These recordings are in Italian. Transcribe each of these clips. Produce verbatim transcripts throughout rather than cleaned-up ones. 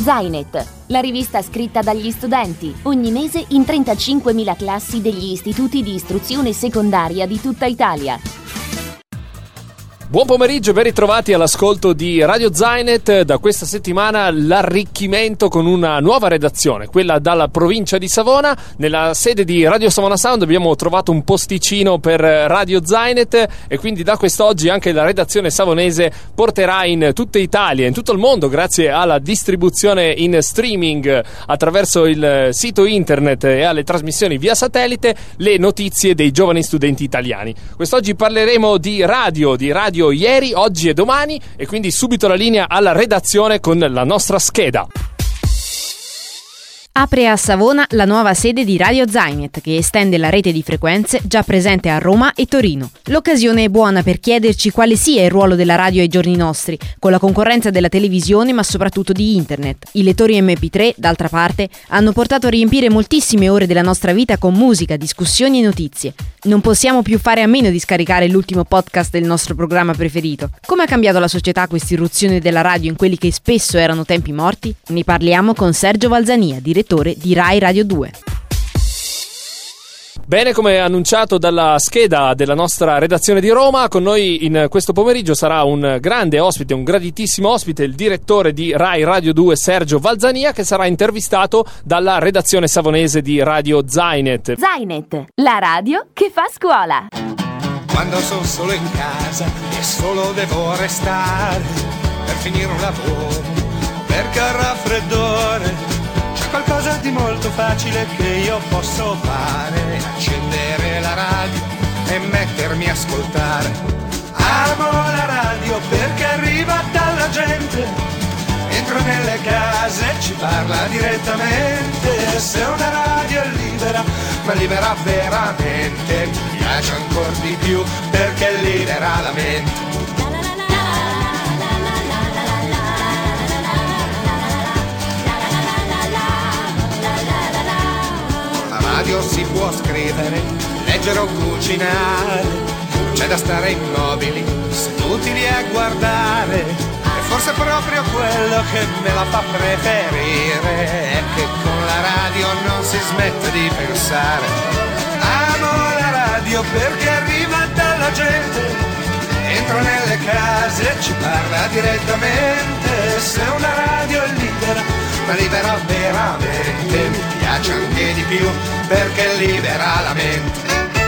Zainet, la rivista scritta dagli studenti, ogni mese in trentacinquemila classi degli istituti di istruzione secondaria di tutta Italia. Buon pomeriggio, ben ritrovati all'ascolto di Radio Zainet. Da questa settimana l'arricchimento con una nuova redazione, quella dalla provincia di Savona. Nella sede di Radio Savona Sound abbiamo trovato un posticino per Radio Zainet e quindi da quest'oggi anche la redazione savonese porterà in tutta Italia, in tutto il mondo, grazie alla distribuzione in streaming attraverso il sito internet e alle trasmissioni via satellite, le notizie dei giovani studenti italiani. Quest'oggi parleremo di radio, di radio ieri, oggi e domani, e quindi subito la linea alla redazione con la nostra scheda. Apre a Savona la nuova sede di Radio Zainet, che estende la rete di frequenze già presente a Roma e Torino. L'occasione è buona per chiederci quale sia il ruolo della radio ai giorni nostri, con la concorrenza della televisione ma soprattutto di internet. I lettori emme pi tre, d'altra parte, hanno portato a riempire moltissime ore della nostra vita con musica, discussioni e notizie. Non possiamo più fare a meno di scaricare l'ultimo podcast del nostro programma preferito. Come ha cambiato la società questa irruzione della radio in quelli che spesso erano tempi morti? Ne parliamo con Sergio Valzania, direttore di Rai Radio due. Bene, come annunciato dalla scheda della nostra redazione di Roma, con noi in questo pomeriggio sarà un grande ospite, un graditissimo ospite, il direttore di Rai Radio due Sergio Valzania, che sarà intervistato dalla redazione savonese di Radio Zainet. Zainet, la radio che fa scuola. Quando sono solo in casa e solo devo restare per finire un lavoro, perché al raffreddore qualcosa di molto facile che io posso fare: accendere la radio e mettermi a ascoltare. Amo la radio perché arriva dalla gente, entra nelle case e ci parla direttamente. Se una radio è libera, ma libera veramente, mi piace ancora di più perché libera la mente. Radio si può scrivere, leggere o cucinare, c'è da stare immobili, seduti lì a guardare. E forse proprio quello che me la fa preferire è che con la radio non si smette di pensare. Amo la radio perché arriva dalla gente, entra nelle case e ci parla direttamente. Se una radio è libera, ma libera veramente, mi piace anche di più perché libera la mente.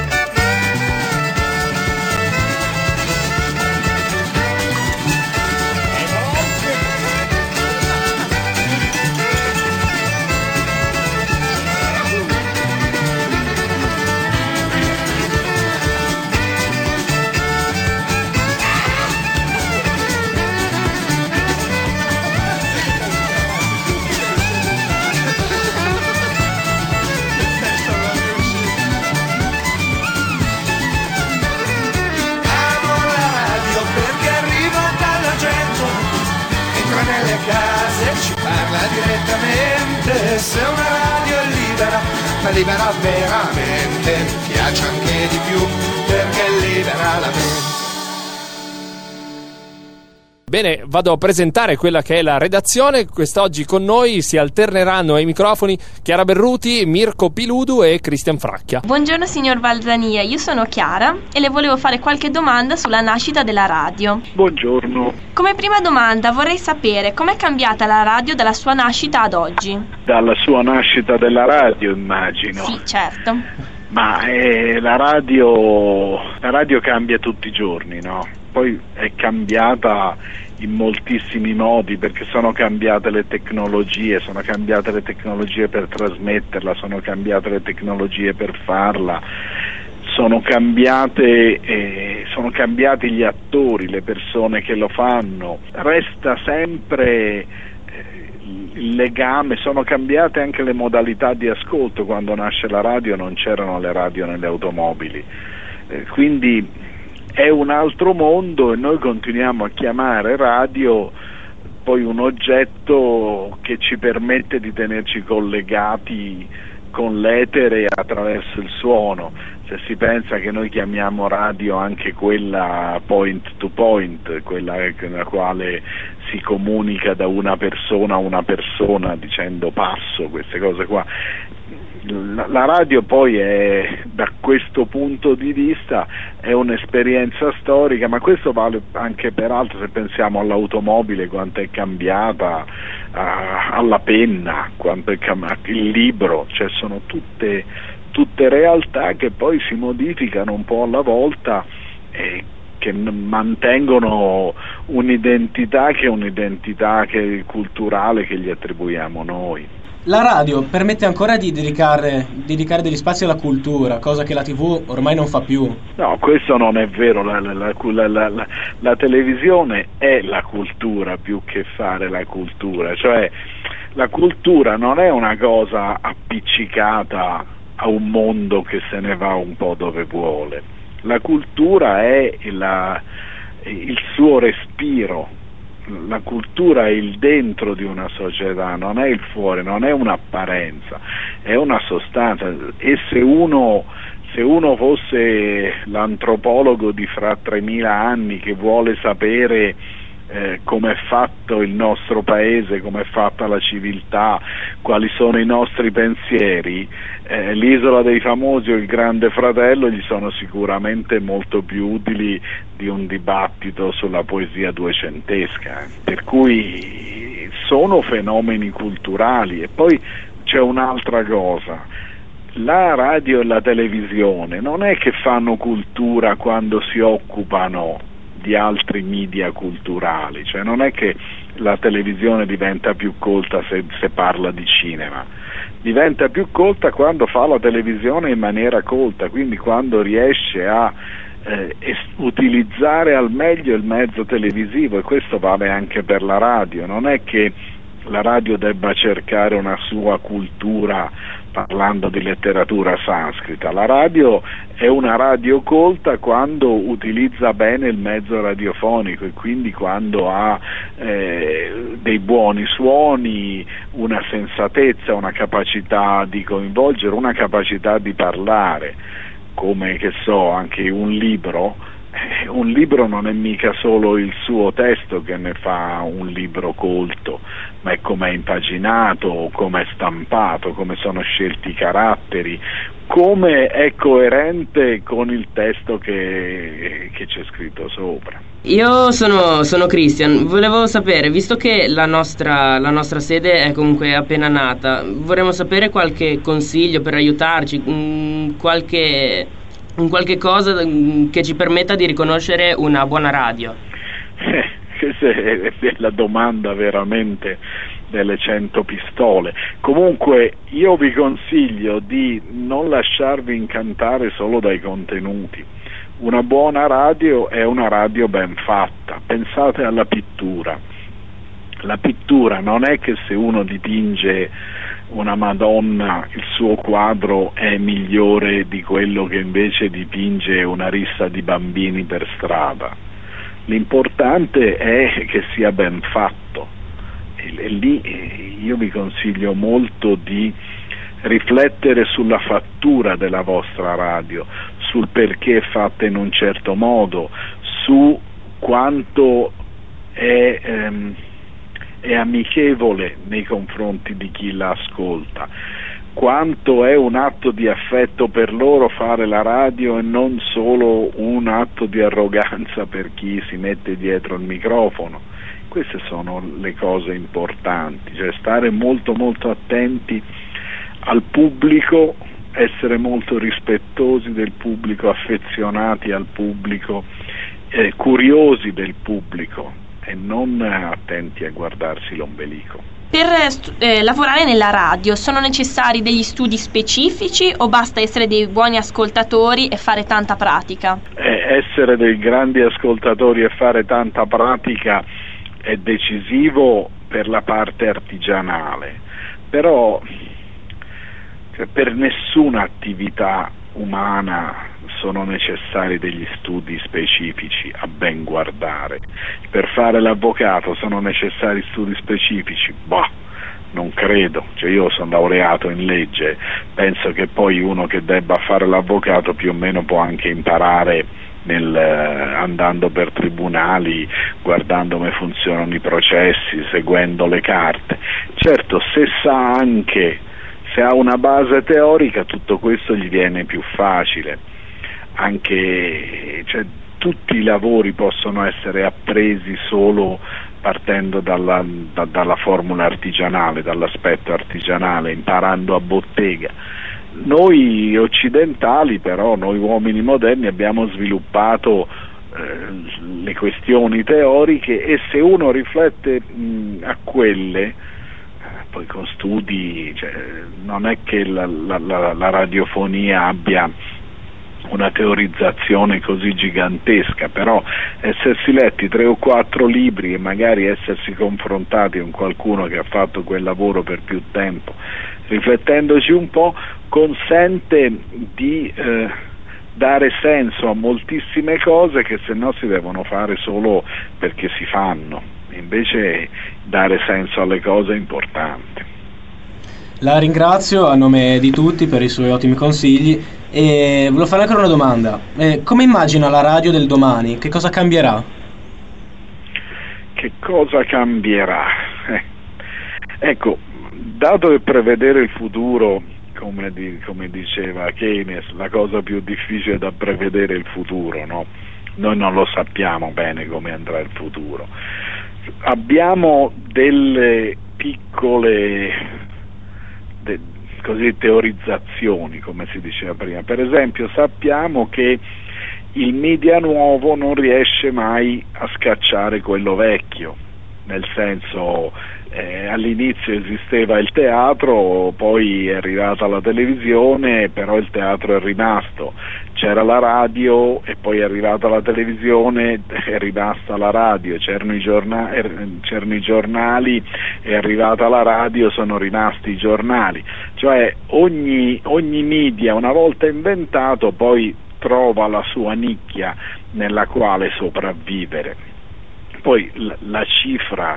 Direttamente, se una radio è libera, ma libera veramente, mi piace anche di più perché libera la mente. Bene, vado a presentare quella che è la redazione. Quest'oggi con noi si alterneranno ai microfoni Chiara Berruti, Mirko Piludu e Cristian Fracchia. Buongiorno signor Valzania, io sono Chiara e le volevo fare qualche domanda sulla nascita della radio. Buongiorno. Come prima domanda vorrei sapere com'è cambiata la radio dalla sua nascita ad oggi. Dalla sua nascita della radio, immagino. Sì, certo. Ma eh, la radio la radio cambia tutti i giorni, no? Poi è cambiata in moltissimi modi, perché sono cambiate le tecnologie, sono cambiate le tecnologie per trasmetterla, sono cambiate le tecnologie per farla, sono cambiate eh, sono cambiati gli attori, le persone che lo fanno. Resta sempre il legame, sono cambiate anche le modalità di ascolto. Quando nasce la radio non c'erano le radio nelle automobili, eh, quindi è un altro mondo e noi continuiamo a chiamare radio poi un oggetto che ci permette di tenerci collegati con l'etere attraverso il suono. Se si pensa che noi chiamiamo radio anche quella point to point, quella nella quale si si comunica da una persona a una persona dicendo passo, queste cose qua. La, la radio poi è, da questo punto di vista, è un'esperienza storica, ma questo vale anche per altro, se pensiamo all'automobile, quanto è cambiata, a, alla penna, quanto è cambiato il libro, cioè sono tutte, tutte realtà che poi si modificano un po' alla volta e che mantengono un'identità che è un'identità che, culturale, che gli attribuiamo noi. La radio permette ancora di dedicare, dedicare degli spazi alla cultura, cosa che la tivù ormai non fa più. No, questo non è vero, la, la, la, la, la, la televisione è la cultura più che fare la cultura, cioè la cultura non è una cosa appiccicata a un mondo che se ne va un po' dove vuole, la cultura è la, il suo respiro. La cultura è il dentro di una società, non è il fuori, non è un'apparenza, è una sostanza. E se uno, se uno fosse l'antropologo di fra tremila anni che vuole sapere eh, come è fatto il nostro paese, come è fatta la civiltà, quali sono i nostri pensieri, eh, l'Isola dei Famosi o il Grande Fratello gli sono sicuramente molto più utili di un dibattito sulla poesia duecentesca, per cui sono fenomeni culturali. E poi c'è un'altra cosa: la radio e la televisione non è che fanno cultura quando si occupano di altri media culturali, cioè non è che la televisione diventa più colta se, se parla di cinema, diventa più colta quando fa la televisione in maniera colta, quindi quando riesce a eh, es- utilizzare al meglio il mezzo televisivo, e questo vale anche per la radio. Non è che la radio debba cercare una sua cultura parlando di letteratura sanscrita, la radio è una radio colta quando utilizza bene il mezzo radiofonico, e quindi quando ha eh, dei buoni suoni, una sensatezza, una capacità di coinvolgere, una capacità di parlare, come, che so, anche un libro. Un libro non è mica solo il suo testo che ne fa un libro colto, ma è come è impaginato, come è stampato, come sono scelti i caratteri, come è coerente con il testo che, che c'è scritto sopra. Io sono, sono Christian, volevo sapere, visto che la nostra, la nostra sede è comunque appena nata, vorremmo sapere qualche consiglio per aiutarci, mh, qualche... un qualche cosa che ci permetta di riconoscere una buona radio. Eh, questa è, è la domanda veramente delle cento pistole. Comunque io vi consiglio di non lasciarvi incantare solo dai contenuti. Una buona radio è una radio ben fatta. Pensate alla pittura. La pittura non è che se uno dipinge una Madonna il suo quadro è migliore di quello che invece dipinge una rissa di bambini per strada. L'importante è che sia ben fatto, e, e lì io vi consiglio molto di riflettere sulla fattura della vostra radio, sul perché è fatta in un certo modo, su quanto è ehm, è amichevole nei confronti di chi la ascolta, quanto è un atto di affetto per loro fare la radio e non solo un atto di arroganza per chi si mette dietro il microfono. Queste sono le cose importanti, cioè stare molto molto attenti al pubblico, essere molto rispettosi del pubblico, affezionati al pubblico, eh, curiosi del pubblico, e non attenti a guardarsi l'ombelico. Per eh, lavorare nella radio sono necessari degli studi specifici o basta essere dei buoni ascoltatori e fare tanta pratica? Eh, essere dei grandi ascoltatori e fare tanta pratica è decisivo per la parte artigianale, però cioè, per nessuna attività umana sono necessari degli studi specifici a ben guardare. Per fare l'avvocato sono necessari studi specifici? Bah, non credo. Cioè, io sono laureato in legge, penso che poi uno che debba fare l'avvocato più o meno può anche imparare nel, andando per tribunali, guardando come funzionano i processi, seguendo le carte. Certo, se sa anche, se ha una base teorica, tutto questo gli viene più facile. Anche, cioè, tutti i lavori possono essere appresi solo partendo dalla, da, dalla formula artigianale, dall'aspetto artigianale, imparando a bottega. Noi occidentali però, noi uomini moderni, abbiamo sviluppato eh, le questioni teoriche, e se uno riflette mh, a quelle, eh, poi con studi, cioè, non è che la, la, la, la radiofonia abbia una teorizzazione così gigantesca, però essersi letti tre o quattro libri e magari essersi confrontati con qualcuno che ha fatto quel lavoro per più tempo, riflettendoci un po', consente di eh, dare senso a moltissime cose che se no si devono fare solo perché si fanno, invece dare senso alle cose è importante. La ringrazio a nome di tutti per i suoi ottimi consigli e volevo fare ancora una domanda. Eh, come immagina la radio del domani? Che cosa cambierà? Che cosa cambierà? Eh. Ecco, dato che prevedere il futuro, come, di, come diceva Keynes, la cosa più difficile da prevedere è il futuro, no? Noi non lo sappiamo bene come andrà il futuro. Abbiamo delle piccole De, così teorizzazioni, come si diceva prima. Per esempio, sappiamo che il media nuovo non riesce mai a scacciare quello vecchio, nel senso, eh, all'inizio esisteva il teatro, poi è arrivata la televisione, però il teatro è rimasto, c'era la radio e poi è arrivata la televisione, è rimasta la radio, c'erano i, giorna- c'erano i giornali, è arrivata la radio, sono rimasti i giornali, cioè ogni, ogni media una volta inventato poi trova la sua nicchia nella quale sopravvivere. Poi la, la cifra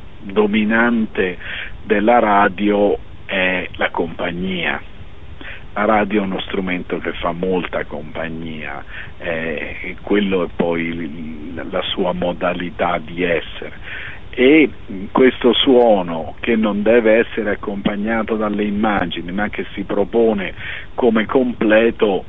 dominante della radio è la compagnia. La radio è uno strumento che fa molta compagnia, eh, quello è poi la sua modalità di essere, e questo suono, che non deve essere accompagnato dalle immagini ma che si propone come completo,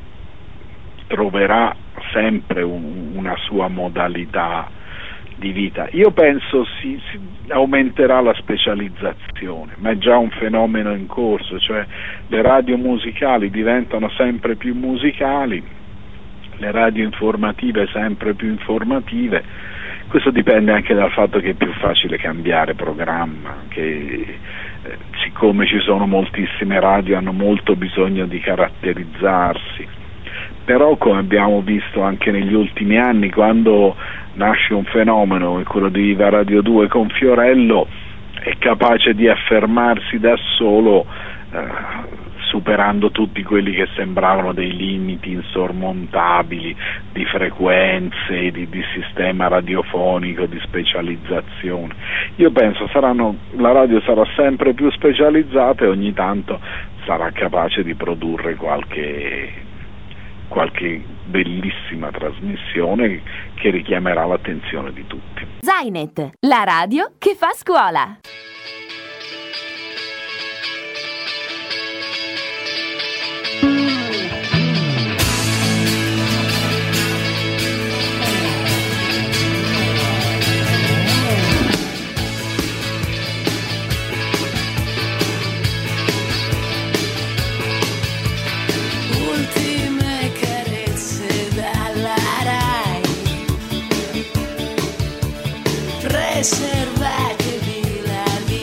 troverà sempre un, una sua modalità di vita. Io penso si, si aumenterà la specializzazione, ma è già un fenomeno in corso, cioè le radio musicali diventano sempre più musicali, le radio informative sempre più informative. Questo dipende anche dal fatto che è più facile cambiare programma, che eh, siccome ci sono moltissime radio hanno molto bisogno di caratterizzarsi. Però, come abbiamo visto anche negli ultimi anni, quando nasce un fenomeno come quello di Viva Radio due con Fiorello, è capace di affermarsi da solo, eh, superando tutti quelli che sembravano dei limiti insormontabili di frequenze, di, di sistema radiofonico, di specializzazione. Io penso saranno, la radio sarà sempre più specializzata e ogni tanto sarà capace di produrre qualche qualche bellissima trasmissione che richiamerà l'attenzione di tutti. Zainet, la radio che fa scuola. Preservatevi la vita.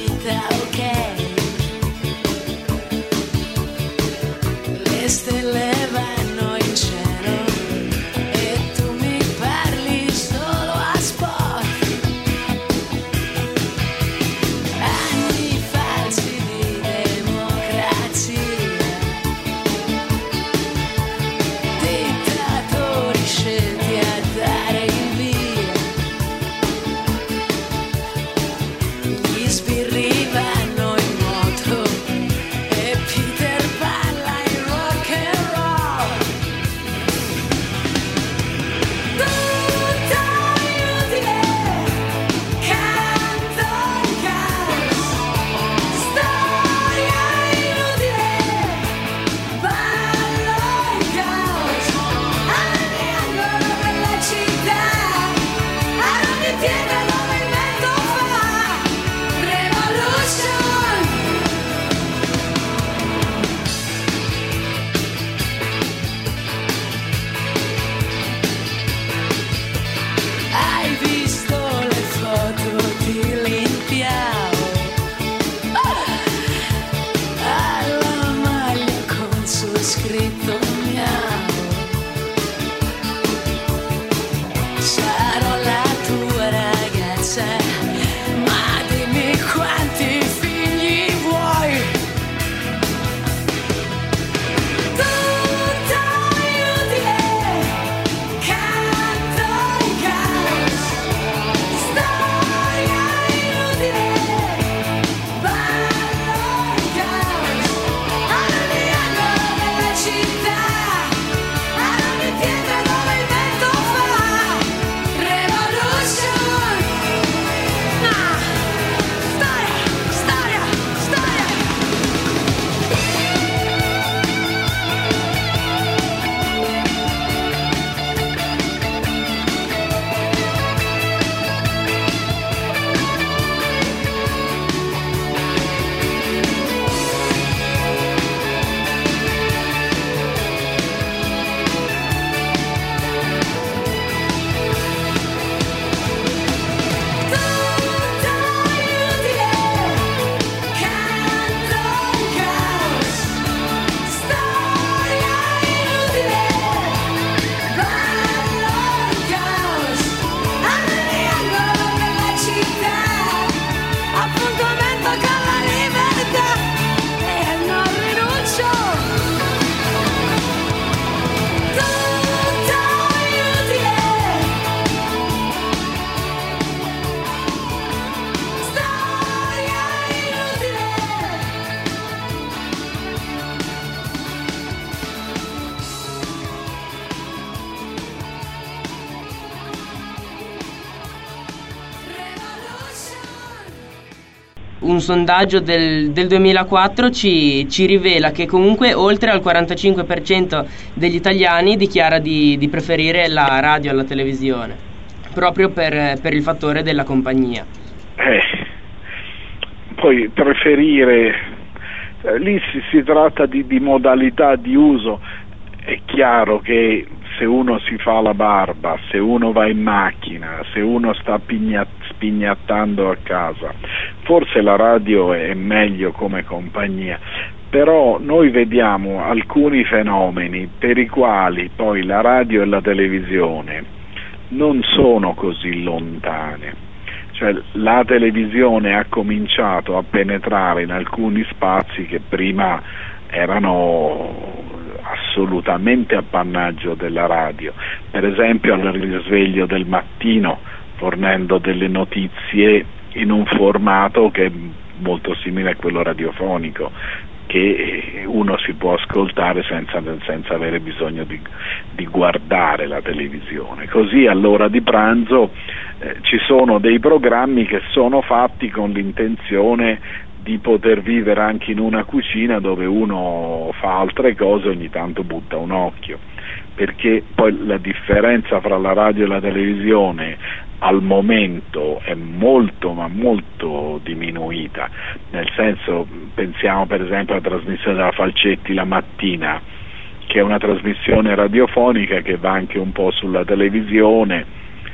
un sondaggio del, del duemilaquattro ci, ci rivela che comunque oltre al quarantacinque per cento degli italiani dichiara di, di preferire la radio alla televisione, proprio per, per il fattore della compagnia. Eh, poi preferire, eh, lì si, si tratta di, di modalità di uso. È chiaro che se uno si fa la barba, se uno va in macchina, se uno sta pigna, spignattando a casa, forse la radio è meglio come compagnia, però noi vediamo alcuni fenomeni per i quali poi la radio e la televisione non sono così lontane. Cioè la televisione ha cominciato a penetrare in alcuni spazi che prima erano assolutamente appannaggio della radio, per esempio al risveglio del mattino, fornendo delle notizie in un formato che è molto simile a quello radiofonico, che uno si può ascoltare senza, senza avere bisogno di, di guardare la televisione. Così all'ora di pranzo eh, ci sono dei programmi che sono fatti con l'intenzione di poter vivere anche in una cucina dove uno fa altre cose, ogni tanto butta un occhio, perché poi la differenza fra la radio e la televisione al momento è molto ma molto diminuita, nel senso, pensiamo per esempio alla trasmissione della Falcetti la mattina, che è una trasmissione radiofonica che va anche un po' sulla televisione,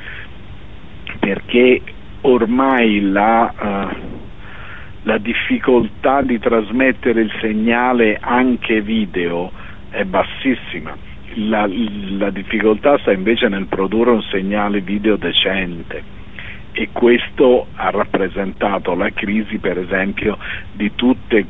perché ormai la uh, la difficoltà di trasmettere il segnale anche video è bassissima, la, la difficoltà sta invece nel produrre un segnale video decente, e questo ha rappresentato la crisi per esempio di tutte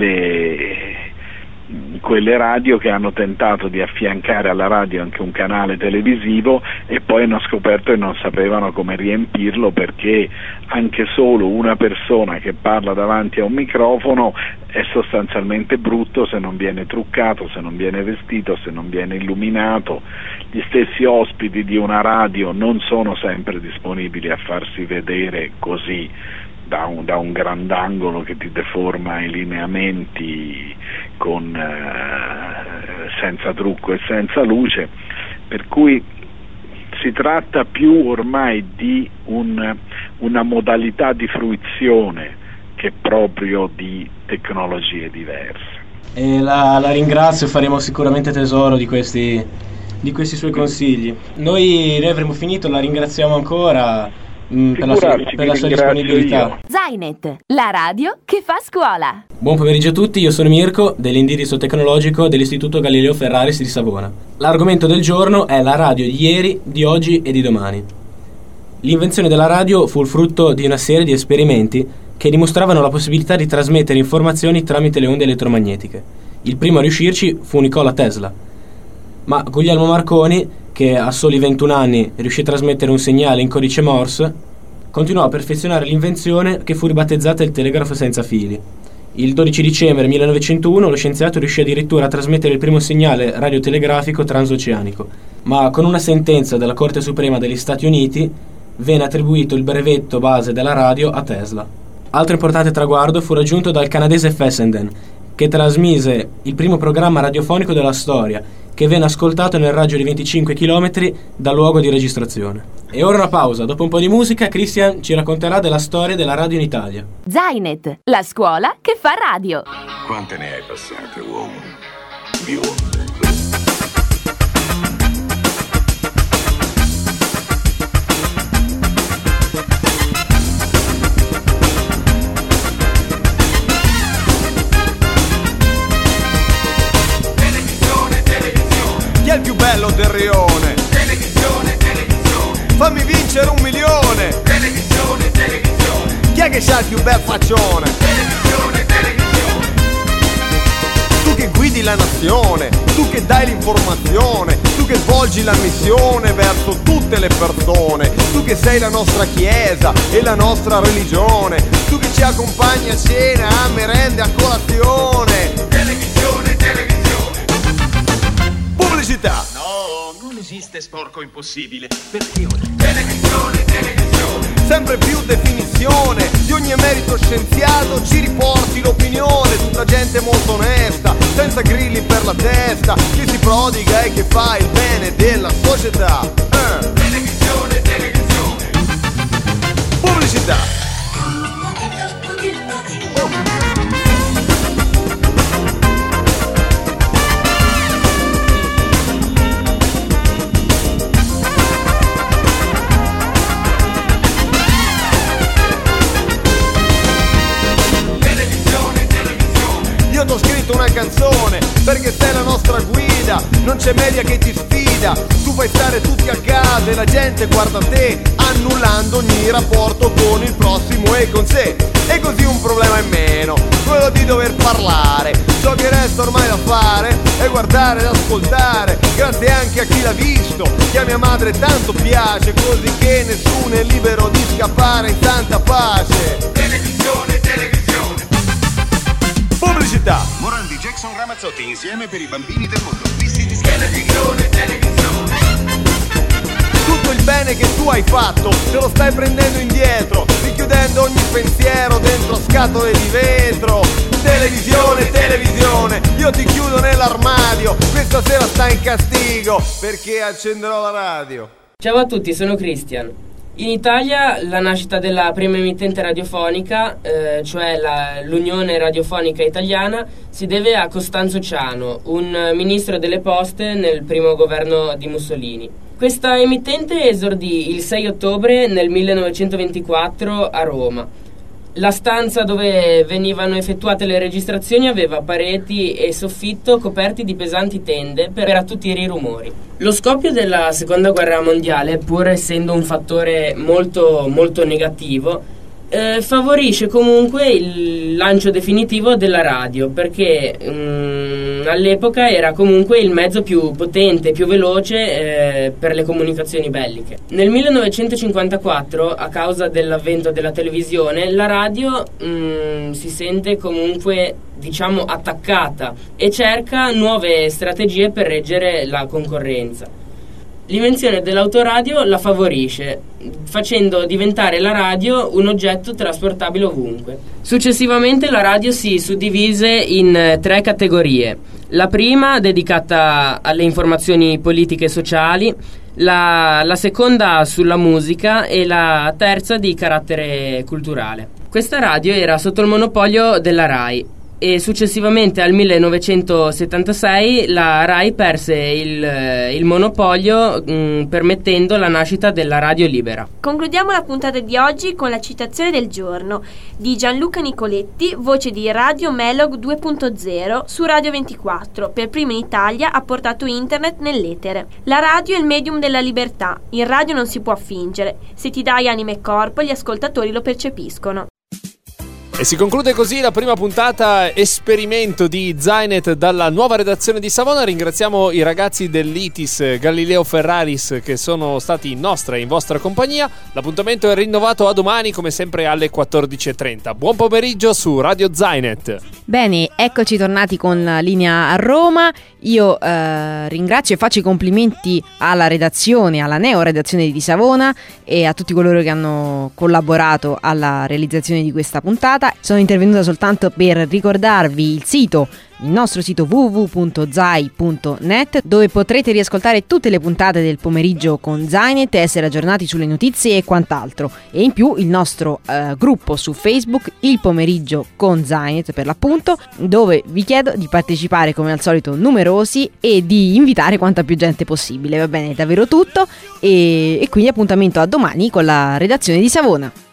quelle quelle radio che hanno tentato di affiancare alla radio anche un canale televisivo e poi hanno scoperto che non sapevano come riempirlo, perché anche solo una persona che parla davanti a un microfono è sostanzialmente brutto se non viene truccato, se non viene vestito, se non viene illuminato. Gli stessi ospiti di una radio non sono sempre disponibili a farsi vedere così da un, da un grandangolo che ti deforma i lineamenti con, eh, senza trucco e senza luce, per cui si tratta più ormai di un, una modalità di fruizione che proprio di tecnologie diverse. E la, la ringrazio, faremo sicuramente tesoro di questi, di questi suoi consigli. Noi ne avremo finito, la ringraziamo ancora mh, per la sua, per la sua disponibilità. Zainet, la radio che fa scuola. Buon pomeriggio a tutti, io sono Mirko dell'indirizzo tecnologico dell'Istituto Galileo Ferraris di Savona. L'argomento del giorno è la radio di ieri, di oggi e di domani. L'invenzione della radio fu il frutto di una serie di esperimenti che dimostravano la possibilità di trasmettere informazioni tramite le onde elettromagnetiche. Il primo a riuscirci fu Nikola Tesla, ma Guglielmo Marconi, che a soli ventuno anni riuscì a trasmettere un segnale in codice Morse, continuò a perfezionare l'invenzione che fu ribattezzata il telegrafo senza fili. Il dodici dicembre millenovecentouno lo scienziato riuscì addirittura a trasmettere il primo segnale radiotelegrafico transoceanico, ma con una sentenza della Corte Suprema degli Stati Uniti venne attribuito il brevetto base della radio a Tesla. Altro importante traguardo fu raggiunto dal canadese Fessenden, che trasmise il primo programma radiofonico della storia, che venne ascoltato nel raggio di venticinque chilometri dal luogo di registrazione. E ora una pausa, dopo un po' di musica Christian ci racconterà della storia della radio in Italia. Zainet, la scuola che fa radio. Quante ne hai passate, uomo? Io. Chi è il più bello del rione? Televisione, televisione. Fammi vincere un milione. Televisione, televisione. Chi è che c'ha il più bel faccione? Televisione, televisione. Tu che guidi la nazione, tu che dai l'informazione, tu che svolgi la missione verso tutte le persone, tu che sei la nostra chiesa e la nostra religione, tu che ci accompagni a cena, a merende, a colazione. Televisione, televisione. Pubblicità. No, pubblicità. esiste sporco impossibile. Perché oggi? Televisione, televisione. Sempre più definizione di ogni emerito scienziato, ci riporti l'opinione, tutta gente molto onesta, senza grilli per la testa, che si prodiga e che fa il bene della società. Eh. Televisione, televisione. Pubblicità. Io t'ho scritto una canzone perché sei la nostra guida, non c'è media che ti sfida, tu fai stare tutti a casa e la gente guarda te, annullando ogni rapporto con il prossimo e con sé. E così un problema in meno, quello di dover parlare. Ciò che resta ormai da fare è guardare ed ascoltare, grazie anche a chi l'ha visto, che a mia madre tanto piace, così che nessuno è libero di scappare in santa pace. Televisione, televisione. Pubblicità. Morandi, Jackson, Ramazzotti insieme per i bambini del mondo. Televisione, televisione. Tutto il bene che tu hai fatto te lo stai prendendo indietro, richiudendo ogni pensiero dentro scatole di vetro. Televisione, televisione, io ti chiudo nell'armadio, questa sera stai in castigo perché accenderò la radio. Ciao a tutti, sono Christian. In Italia la nascita della prima emittente radiofonica, eh, cioè la, l'Unione Radiofonica Italiana, si deve a Costanzo Ciano, un ministro delle poste nel primo governo di Mussolini. Questa emittente esordì il sei ottobre nel millenovecentoventiquattro a Roma. La stanza dove venivano effettuate le registrazioni aveva pareti e soffitto coperti di pesanti tende per attutire i rumori. Lo scoppio della seconda guerra mondiale, pur essendo un fattore molto molto negativo, eh, favorisce comunque il lancio definitivo della radio, perché mm, all'epoca era comunque il mezzo più potente, più veloce eh, per le comunicazioni belliche. Nel millenovecentocinquantaquattro, a causa dell'avvento della televisione, la radio mm, si sente comunque, diciamo, attaccata e cerca nuove strategie per reggere la concorrenza. L'invenzione dell'autoradio la favorisce, facendo diventare la radio un oggetto trasportabile ovunque. Successivamente la radio si suddivise in tre categorie. La prima dedicata alle informazioni politiche e sociali, la, la seconda sulla musica e la terza di carattere culturale. Questa radio era sotto il monopolio della RAI e successivamente al millenovecentosettantasei la RAI perse il, il monopolio mh, permettendo la nascita della radio libera. Concludiamo la puntata di oggi con la citazione del giorno di Gianluca Nicoletti, voce di Radio Melog due punto zero su Radio ventiquattro, per prima in Italia ha portato internet nell'etere. La radio è il medium della libertà, in radio non si può fingere, se ti dai anima e corpo gli ascoltatori lo percepiscono. E si conclude così la prima puntata esperimento di Zainet dalla nuova redazione di Savona. Ringraziamo i ragazzi dell'I T I S Galileo Ferraris che sono stati in nostra e in vostra compagnia. L'appuntamento è rinnovato a domani come sempre alle quattordici e trenta. Buon pomeriggio su Radio Zainet. Bene, eccoci tornati con la linea a Roma. Io eh, ringrazio e faccio i complimenti alla redazione, alla neo-redazione di Savona e a tutti coloro che hanno collaborato alla realizzazione di questa puntata. Sono intervenuta soltanto per ricordarvi il sito, il nostro sito w w w punto zai punto net, dove potrete riascoltare tutte le puntate del pomeriggio con Zainet, essere aggiornati sulle notizie e quant'altro. E in più il nostro eh, gruppo su Facebook, Il Pomeriggio con Zainet per l'appunto, dove vi chiedo di partecipare come al solito numerosi e di invitare quanta più gente possibile. Va bene, è davvero tutto e, e quindi appuntamento a domani con la redazione di Savona.